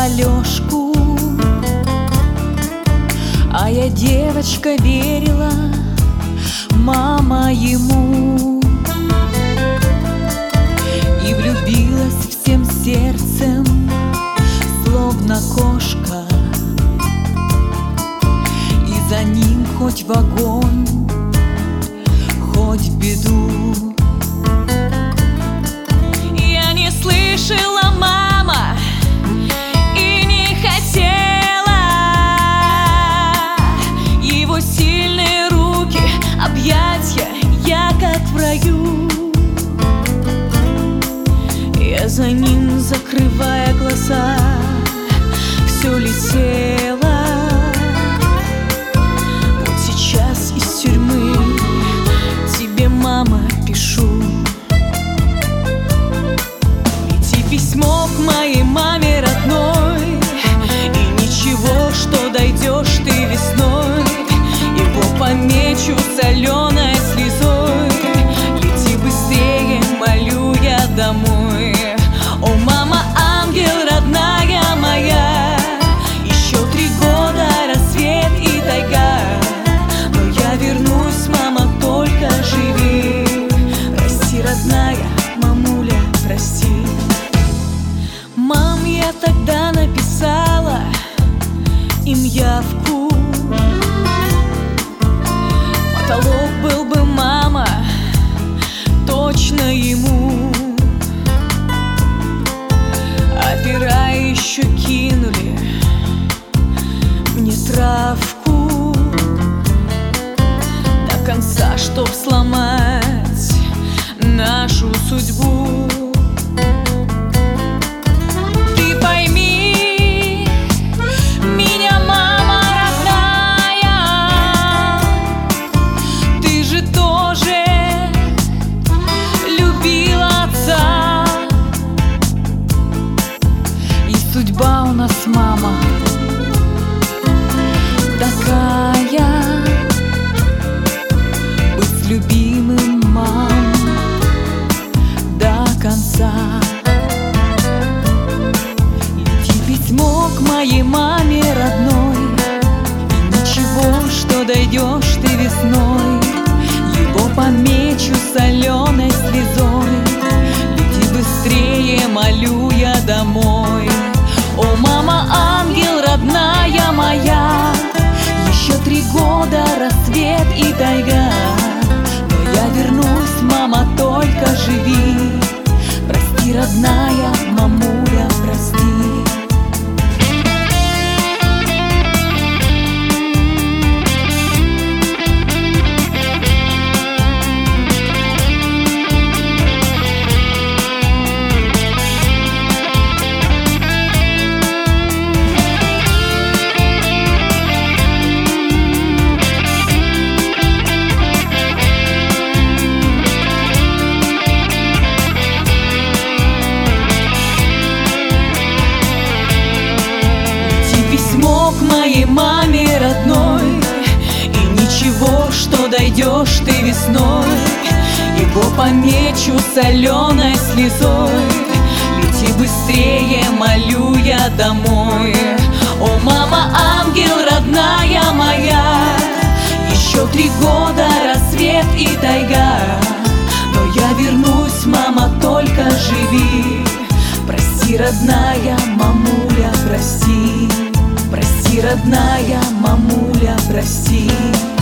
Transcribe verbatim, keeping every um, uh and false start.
Алёшку, а я, девочка, верила, мама, ему, и влюбилась всем сердцем, словно кошка, и за ним хоть в огонь, хоть в беду. Я не слышала, мама, и не хотела его сильные руки, объятья, я как в раю. Я за ним, закрывая глаза, все летела. Вот сейчас из тюрьмы тебе, мама, пишу. Иди письмо к моей маме родной, и ничего, что дойдешь ты весной, его помечу соленой слезой. Лети быстрее, молю я, домой. О, мама, ангел, родная моя, еще три года, рассвет и тайга, но я вернусь, мама, только живи. Прости, родная, мамуля, прости. Мам, я тогда написала им явку. Потолок был бы, мама, точно ему. Опера еще кинули мне травку до конца, чтоб сломать нашу судьбу. Ты пойми меня, мама родная, ты же тоже любила отца. И судьба у нас, мама, такая, быть с любимым, мам, до конца. Лети письмо к моей маме родной, и ничего, что дойдешь ты весной, его помечу соленой слезой. Лети быстрее, молю я, домой. О, мама, ангел, родная моя, еще три года, рассвет и тайга, но я вернусь, мама, только живи. Прости, родная, мамуля, прости. К моей маме родной, и ничего, что дойдешь ты весной, его помечу соленой слезой. Лети быстрее, молю я, домой. О, мама, ангел, родная моя, еще три года, рассвет и тайга, но я вернусь, мама, только живи. Прости, родная, мамуля, прости. Прости, родная, мамуля, прости.